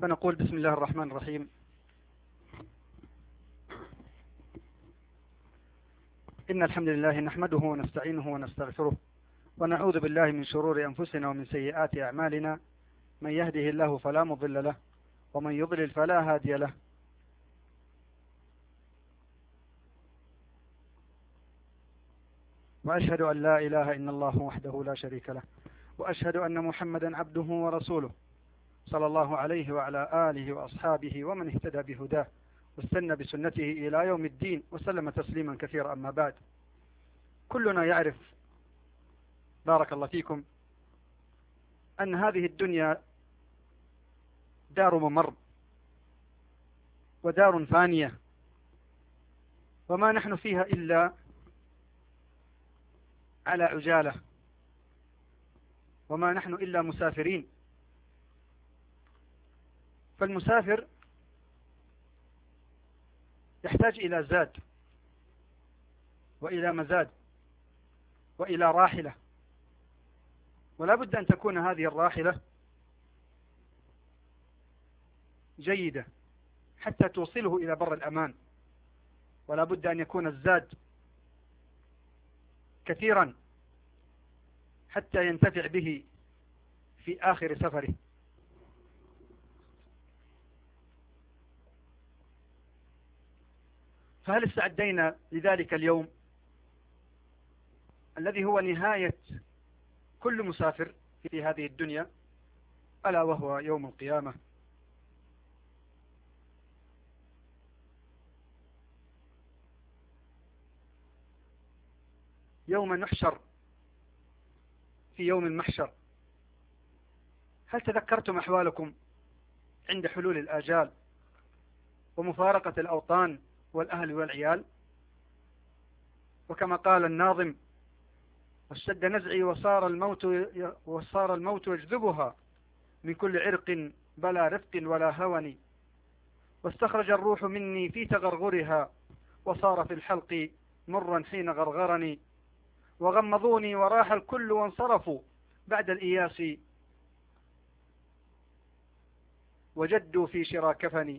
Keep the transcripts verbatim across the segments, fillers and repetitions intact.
فنقول بسم الله الرحمن الرحيم. إن الحمد لله نحمده ونستعينه ونستغفره ونعوذ بالله من شرور أنفسنا ومن سيئات أعمالنا، من يهده الله فلا مضل له ومن يضلل فلا هادي له، وأشهد أن لا إله إلا الله وحده لا شريك له، وأشهد أن محمدا عبده ورسوله صلى الله عليه وعلى آله وأصحابه ومن اهتدى بهداه واستنى بسنته إلى يوم الدين وسلم تسليما كثيرا. أما بعد، كلنا يعرف بارك الله فيكم أن هذه الدنيا دار ممر ودار فانية، وما نحن فيها إلا على عجالة، وما نحن إلا مسافرين. فالمسافر يحتاج إلى زاد وإلى مزاد وإلى راحلة، ولا بد أن تكون هذه الراحلة جيدة حتى توصله إلى بر الأمان، ولا بد أن يكون الزاد كثيرا حتى ينتفع به في آخر سفره. فهل استعدينا لذلك اليوم الذي هو نهاية كل مسافر في هذه الدنيا، ألا وهو يوم القيامة؟ يوم نحشر في يوم المحشر. هل تذكرتم أحوالكم عند حلول الآجال ومفارقة الأوطان والأهل والعيال؟ وكما قال الناظم: واشتد نزعي وصار الموت وصار الموت يجذبها من كل عرق بلا رفق ولا هون، واستخرج الروح مني في تغرغرها وصار في الحلق مرا حين غرغرني، وغمضوني وراح الكل وانصرفوا بعد الإياس وجدوا في شرا كفني.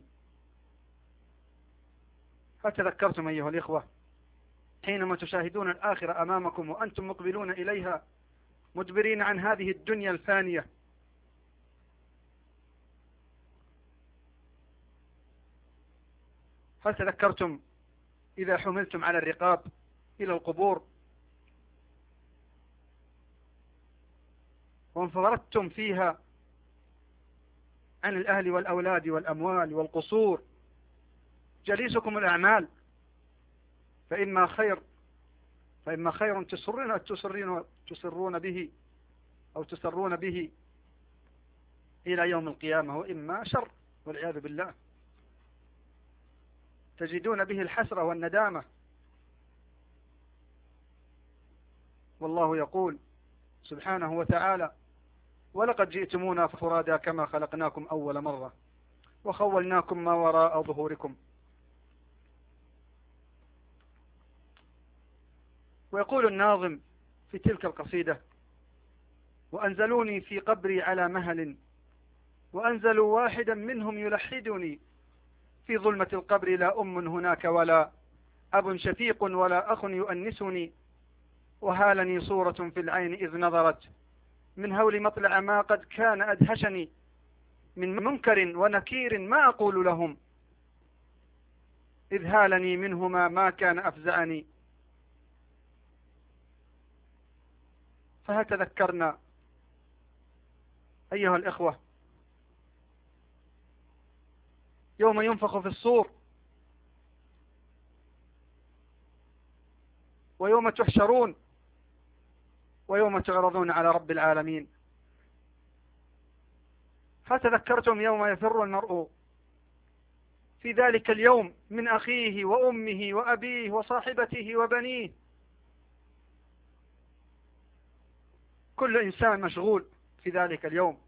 هل تذكرتم أيها الإخوة حينما تشاهدون الآخرة أمامكم وأنتم مقبلون إليها مدبرين عن هذه الدنيا الفانية؟ هل تذكرتم إذا حملتم على الرقاب إلى القبور وانفردتم فيها عن الأهل والأولاد والأموال والقصور، جليسكم الأعمال، فإما خير فإما خير تسرون تسرون تسرون به أو تسرون به إلى يوم القيامة، وإما شر والعياذ بالله تجدون به الحسرة والندامة. والله يقول سبحانه وتعالى: ولقد جئتمونا فرادا كما خلقناكم أول مرة وخولناكم ما وراء ظهوركم. ويقول الناظم في تلك القصيدة: وأنزلوني في قبري على مهل وأنزلوا واحدا منهم يلحدني، في ظلمة القبر لا أم هناك ولا أب شفيق ولا أخ يؤنسني، وهالني صورة في العين إذ نظرت من هول مطلع ما قد كان أدهشني، من منكر ونكير ما أقول لهم إذ هالني منهما ما كان أفزعني. فهل تذكرنا أيها الإخوة يوم ينفخ في الصور ويوم تحشرون ويوم تعرضون على رب العالمين؟ هل تذكرتم يوم يفر المرء في ذلك اليوم من أخيه وأمه وأبيه وصاحبته وبنيه؟ كل إنسان مشغول في ذلك اليوم،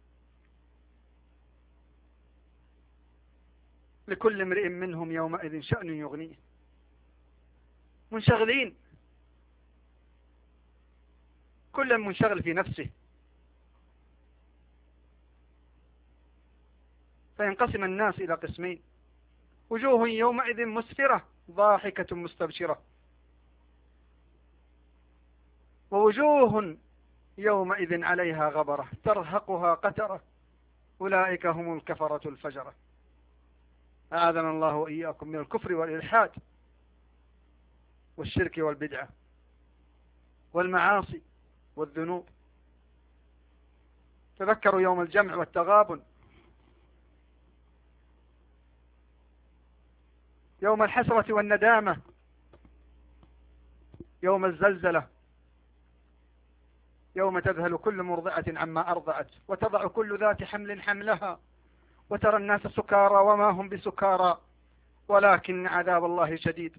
لكل امرئ منهم يومئذ شأن يغنيه. منشغلين، كل منشغل في نفسه. فينقسم الناس إلى قسمين: وجوه يومئذ مسفرة ضاحكة مستبشرة، ووجوه يومئذ عليها غبرة ترهقها قترة، أولئك هم الكفرة الفجرة. أعاذنا الله وإياكم من الكفر والإلحاد والشرك والبدعة والمعاصي والذنوب. تذكروا يوم الجمع والتغابن، يوم الحسرة والندامة، يوم الزلزلة، يوم تذهل كل مرضعة عما أرضعت وتضع كل ذات حمل حملها وترى الناس سكارى وما هم بسكارى ولكن عذاب الله شديد.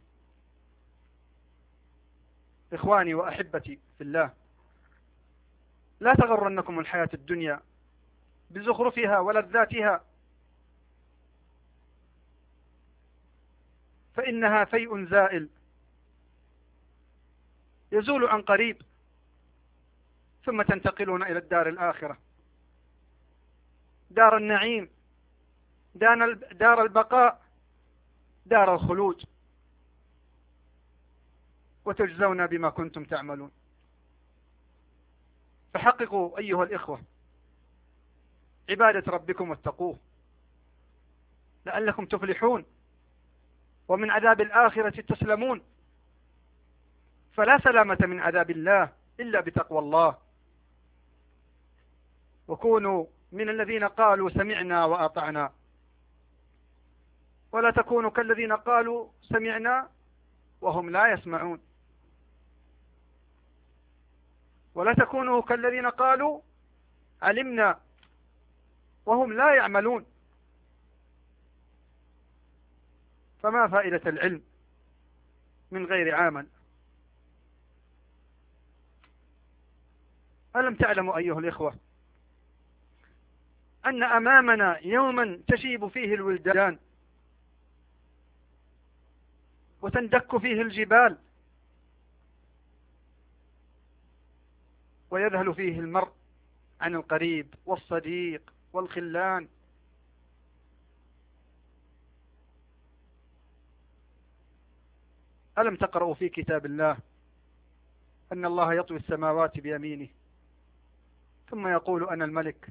إخواني وأحبتي في الله، لا تغرنكم الحياة الدنيا بزخرفها ولذاتها، فإنها فيء زائل يزول عن قريب، ثم تنتقلون إلى الدار الآخرة، دار النعيم، دار البقاء، دار الخلود، وتجزون بما كنتم تعملون. فحققوا أيها الإخوة عبادة ربكم واتقوه لعلكم تفلحون ومن عذاب الآخرة تسلمون، فلا سلامة من عذاب الله إلا بتقوى الله. وكونوا من الذين قالوا سمعنا وأطعنا، ولا تكونوا كالذين قالوا سمعنا وهم لا يسمعون، ولا تكونوا كالذين قالوا علمنا وهم لا يعملون. فما فائدة العلم من غير عمل؟ ألم تعلموا أيها الإخوة أن أمامنا يوما تشيب فيه الولدان وتندك فيه الجبال ويذهل فيه المرء عن القريب والصديق والخلان؟ ألم تقرأوا في كتاب الله أن الله يطوي السماوات بيمينه ثم يقول أنا الملك؟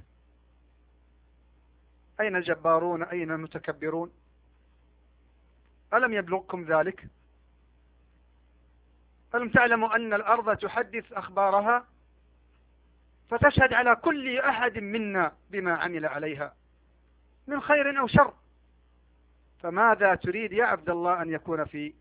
أين الجبارون أين المتكبرون؟ ألم يبلغكم ذلك؟ ألم تعلموا أن الأرض تحدث أخبارها فتشهد على كل أحد منا بما عمل عليها من خير أو شر؟ فماذا تريد يا عبد الله أن يكون في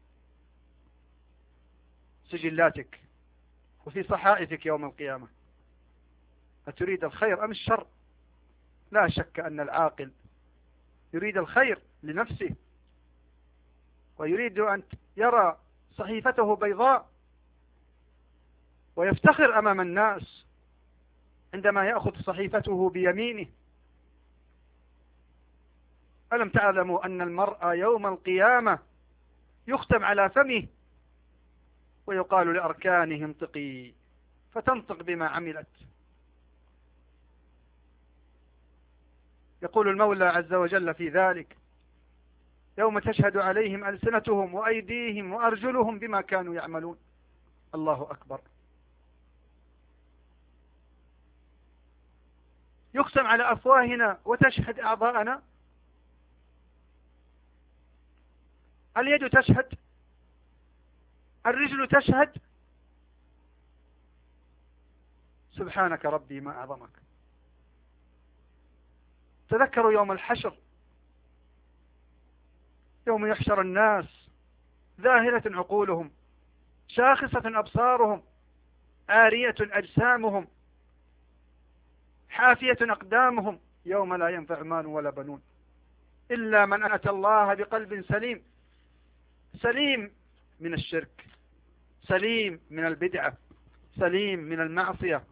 سجلاتك وفي صحائفك يوم القيامة؟ أتريد الخير أم الشر؟ لا شك أن العاقل يريد الخير لنفسه، ويريد أن يرى صحيفته بيضاء ويفتخر أمام الناس عندما يأخذ صحيفته بيمينه. ألم تعلموا أن المرء يوم القيامة يختم على فمه ويقال لأركانه انطقي فتنطق بما عملت؟ يقول المولى عز وجل في ذلك يوم تشهد عليهم ألسنتهم وأيديهم وأرجلهم بما كانوا يعملون. الله أكبر. يقسم على أفواهنا وتشهد أعضاءنا. اليد تشهد، الرجل تشهد. سبحانك ربي ما أعظمك. تذكروا يوم الحشر، يوم يحشر الناس ذاهلة عقولهم شاخصة أبصارهم عارية أجسامهم حافية أقدامهم، يوم لا ينفع مال ولا بنون إلا من أتى الله بقلب سليم، سليم من الشرك، سليم من البدعة، سليم من المعصية.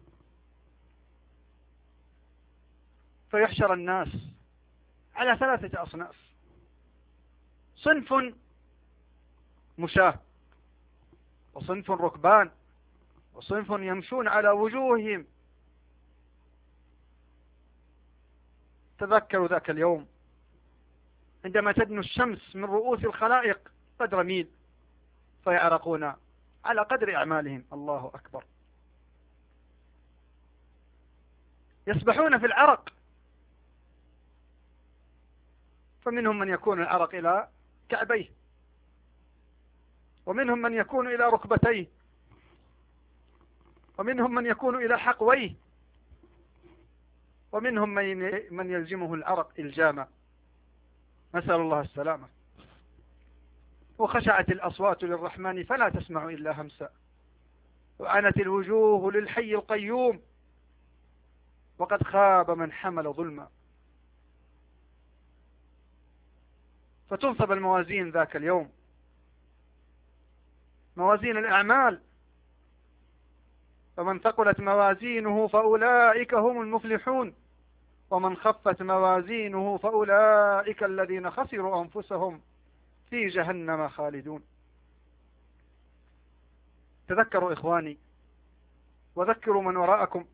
فيحشر الناس على ثلاثة أصناف: صنف مشاة، وصنف ركبان، وصنف يمشون على وجوههم تذكروا ذاك اليوم عندما تدنو الشمس من رؤوس الخلائق قدر ميل فيعرقون على قدر أعمالهم. الله أكبر. يسبحون في العرق، فمنهم من يكون العرق إلى كعبيه، ومنهم من يكون إلى ركبتيه، ومنهم من يكون إلى حقويه، ومنهم من يلزمه العرق إلجاما، نسأل الله السلامة. وخشعت الأصوات للرحمن فلا تسمع إلا همسا، وعنت الوجوه للحي القيوم، وقد خاب من حمل ظلما. فتنصب الموازين ذاك اليوم، موازين الأعمال، فمن ثقلت موازينه فأولئك هم المفلحون، ومن خفت موازينه فأولئك الذين خسروا أنفسهم في جهنم خالدون. تذكروا إخواني، وذكروا من وراءكم.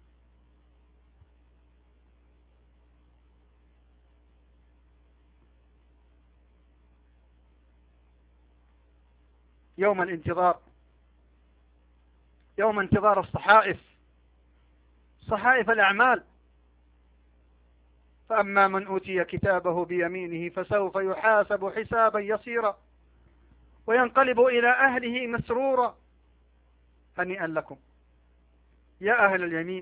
يوم الانتظار، يوم انتظار الصحائف، صحائف الأعمال. فأما من أوتي كتابه بيمينه فسوف يحاسب حسابا يسيرا وينقلب إلى أهله مسرورا. هنيئا لكم يا أهل اليمين،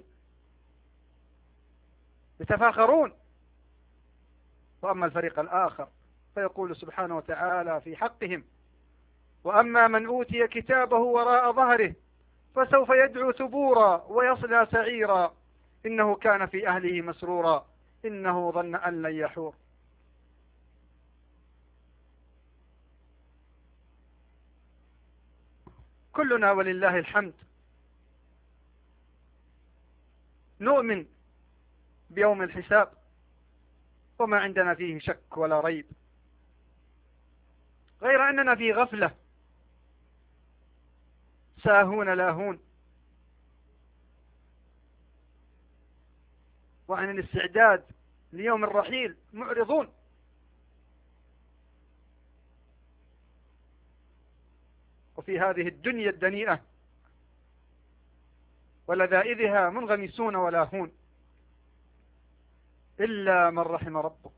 يتفاخرون. وأما الفريق الآخر فيقول سبحانه وتعالى في حقهم: وأما من أوتي كتابه وراء ظهره فسوف يدعو ثبورا ويصلى سعيرا إنه كان في أهله مسرورا إنه ظن أن لن يحور. كلنا ولله الحمد نؤمن بيوم الحساب، وما عندنا فيه شك ولا ريب، غير أننا في غفلة ساهون لاهون، وعن الاستعداد ليوم الرحيل معرضون. وفي هذه الدنيا الدنيئة ولذائذها منغمسون ولاهون، إلا من رحم ربك.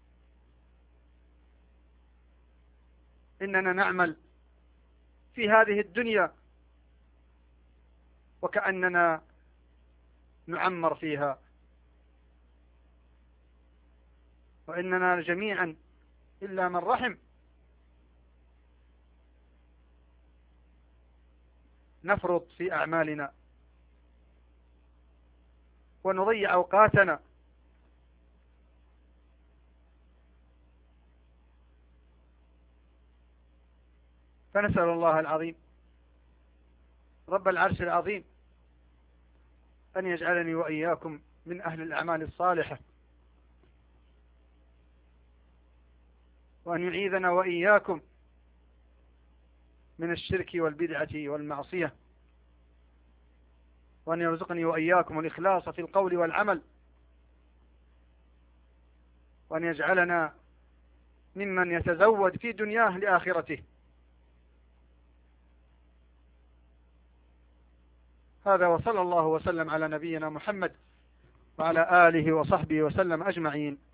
إننا نعمل في هذه الدنيا وكأننا نعمر فيها، وإننا جميعا إلا من رحم نفرط في أعمالنا ونضيع أوقاتنا. فنسأل الله العظيم رب العرش العظيم أن يجعلني وإياكم من أهل الأعمال الصالحة، وأن يعيذنا وإياكم من الشرك والبدعة والمعصية، وأن يرزقني وإياكم الإخلاص في القول والعمل، وأن يجعلنا ممن يتزود في دنياه لآخرته. هذا وصلى الله وسلم على نبينا محمد وعلى آله وصحبه وسلم أجمعين.